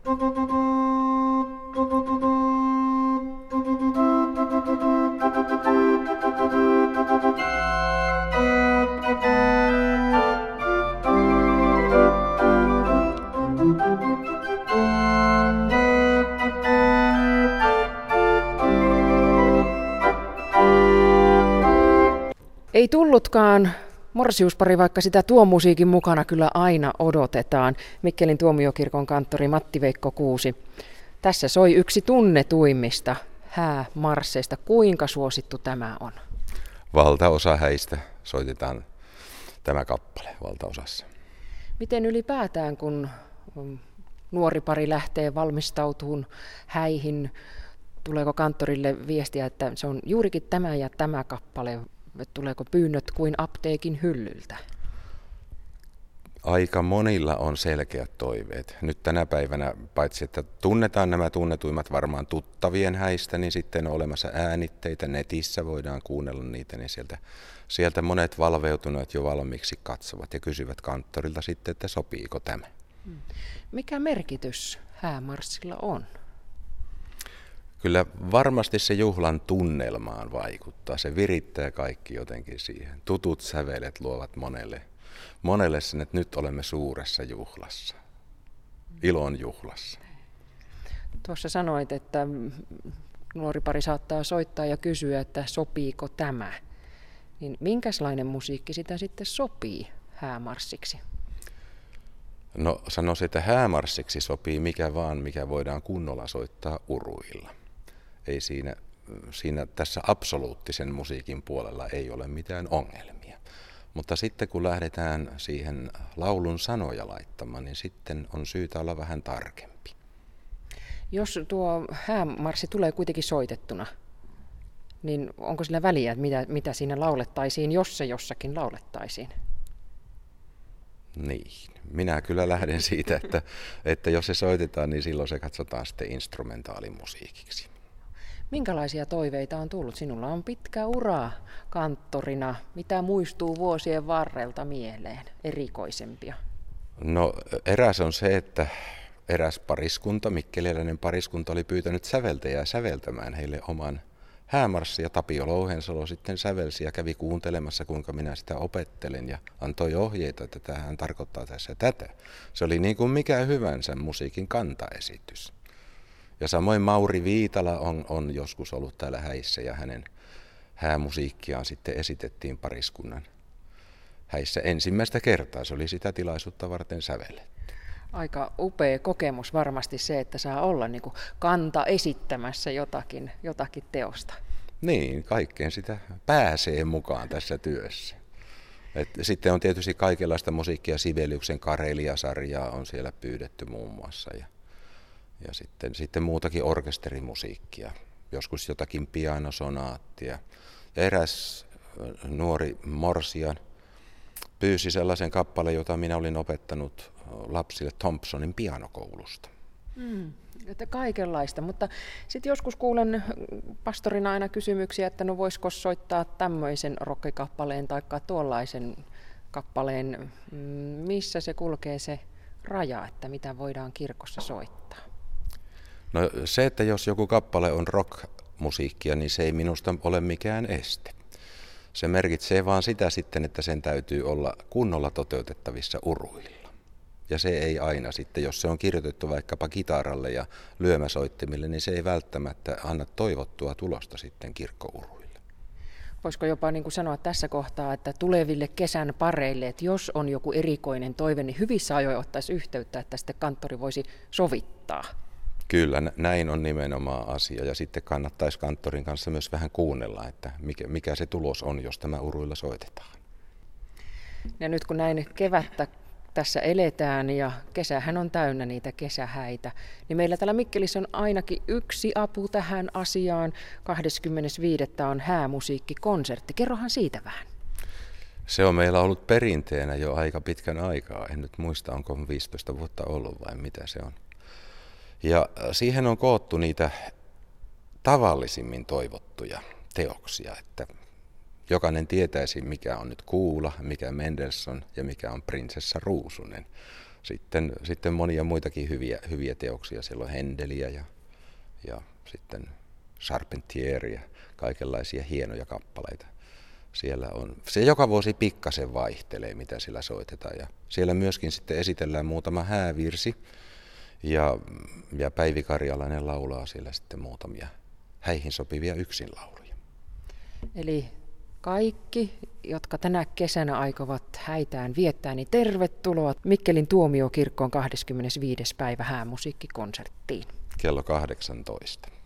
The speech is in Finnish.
Ei tullutkaan morsiuspari, vaikka sitä tuon musiikin mukana kyllä aina odotetaan. Mikkelin tuomiokirkon kanttori Matti-Veikko Kuusi. Tässä soi yksi tunnetuimmista häämarsseista. Kuinka suosittu tämä on? Valtaosa häistä soitetaan tämä kappale valtaosassa. Miten ylipäätään, kun nuori pari lähtee valmistautumaan häihin, tuleeko kanttorille viestiä, että se on juurikin tämä ja tämä kappale? Tuleeko pyynnöt kuin apteekin hyllyltä? Aika monilla on selkeät toiveet. Nyt tänä päivänä, paitsi että tunnetaan nämä tunnetuimmat varmaan tuttavien häistä, niin sitten on olemassa äänitteitä. Netissä voidaan kuunnella niitä, niin sieltä monet valveutuneet jo valmiiksi katsovat ja kysyvät kanttorilta sitten, että sopiiko tämä. Mikä merkitys häämarssilla on? Kyllä varmasti se juhlan tunnelmaan vaikuttaa. Se virittää kaikki jotenkin siihen. Tutut sävelet luovat monelle sen, että nyt olemme suuressa juhlassa, ilon juhlassa. Tuossa sanoit, että nuori pari saattaa soittaa ja kysyä, että sopiiko tämä. Niin minkälainen musiikki sitä sitten sopii häämarssiksi? No sanoisin, että häämarssiksi sopii mikä vaan, mikä voidaan kunnolla soittaa uruilla. Ei siinä tässä absoluuttisen musiikin puolella ei ole mitään ongelmia. Mutta sitten kun lähdetään siihen laulun sanoja laittamaan, niin sitten on syytä olla vähän tarkempi. Jos tuo häämarssi tulee kuitenkin soitettuna, niin onko sillä väliä, että mitä siinä laulettaisiin, jos se jossakin laulettaisiin? Niin, minä kyllä lähden siitä, että jos se soitetaan, niin silloin se katsotaan sitten instrumentaalimusiikiksi. Minkälaisia toiveita on tullut? Sinulla on pitkä ura kanttorina. Mitä muistuu vuosien varrelta mieleen erikoisempia? No eräs on se, että eräs pariskunta, mikkeliläinen pariskunta, oli pyytänyt säveltäjää säveltämään heille oman häämarssin, ja Tapio Louhensalo sitten sävelsi ja kävi kuuntelemassa, kuinka minä sitä opettelen, ja antoi ohjeita, että tämähän tarkoittaa tässä tätä. Se oli niin kuin mikä hyvänsä musiikin kantaesitys. Ja samoin Mauri Viitala on joskus ollut täällä häissä, ja hänen häämusiikkiaan sitten esitettiin pariskunnan häissä ensimmäistä kertaa. Se oli sitä tilaisuutta varten sävelletty. Aika upea kokemus varmasti se, että saa olla niin kuin kanta esittämässä jotakin teosta. Niin, kaikkeen sitä pääsee mukaan tässä työssä. Sitten on tietysti kaikenlaista musiikkia, Sibeliuksen Karelia-sarjaa on siellä pyydetty muun muassa. Ja sitten muutakin orkesterimusiikkia, joskus jotakin pianosonaattia. Ja eräs nuori morsian pyysi sellaisen kappaleen, jota minä olin opettanut lapsille Thompsonin pianokoulusta. Että kaikenlaista, mutta sitten joskus kuulen pastorina aina kysymyksiä, että no voisiko soittaa tämmöisen rokkikappaleen tai tuollaisen kappaleen, missä se kulkee se raja, että mitä voidaan kirkossa soittaa? No se, että jos joku kappale on rock-musiikkia, niin se ei minusta ole mikään este. Se merkitsee vaan sitä sitten, että sen täytyy olla kunnolla toteutettavissa uruilla. Ja se ei aina sitten, jos se on kirjoitettu vaikkapa kitaralle ja lyömäsoittimille, niin se ei välttämättä anna toivottua tulosta sitten kirkkouruille. Voisiko jopa niin kuin sanoa tässä kohtaa, että tuleville kesän pareille, että jos on joku erikoinen toive, niin hyvissä ajoin ottaisi yhteyttä, että sitten kanttori voisi sovittaa? Kyllä, näin on nimenomaan asia, ja sitten kannattaisi kanttorin kanssa myös vähän kuunnella, että mikä se tulos on, jos tämä uruilla soitetaan. Ja nyt kun näin kevättä tässä eletään ja kesähän on täynnä niitä kesähäitä, niin meillä täällä Mikkelissä on ainakin yksi apu tähän asiaan. 25. on häämusiikkikonsertti. Kerrohan siitä vähän. Se on meillä ollut perinteenä jo aika pitkän aikaa. En nyt muista, onko 15 vuotta ollut vai mitä se on. Ja siihen on koottu niitä tavallisimmin toivottuja teoksia, että jokainen tietäisi, mikä on nyt Kuula, mikä Mendelssohn ja mikä on prinsessa Ruusunen. sitten monia muitakin hyviä teoksia. Siellä on Händeliä ja sitten Charpentieria, kaikenlaisia hienoja kappaleita. Siellä on, se joka vuosi pikkasen vaihtelee, mitä siellä soitetaan. Ja siellä myöskin sitten esitellään muutama häävirsi ja Päivi Karjalainen laulaa siellä sitten muutamia häihin sopivia yksinlauluja. Eli kaikki, jotka tänä kesänä aikovat häitään viettää, niin tervetuloa Mikkelin tuomiokirkkoon 25. päivä häämusiikkikonserttiin. Kello 18.